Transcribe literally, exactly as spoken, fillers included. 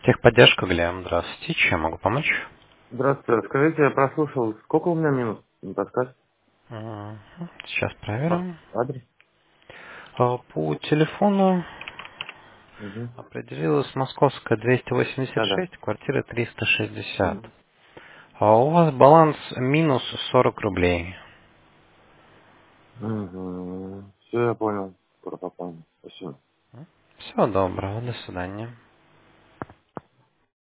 Техподдержка, Глеб, здравствуйте. Чем могу помочь? Здравствуйте. Скажите, я прослушал, сколько у меня минус? Не подскажете? Мгм. Сейчас А, проверим. адрес? А, По телефону Угу. определилась московская двести восемьдесят Да, да. шесть, квартира триста шестьдесят. Угу. А у вас баланс минус сорок рублей. Угу. Все, я понял. Скоро попал. Спасибо. Всего доброго, до свидания.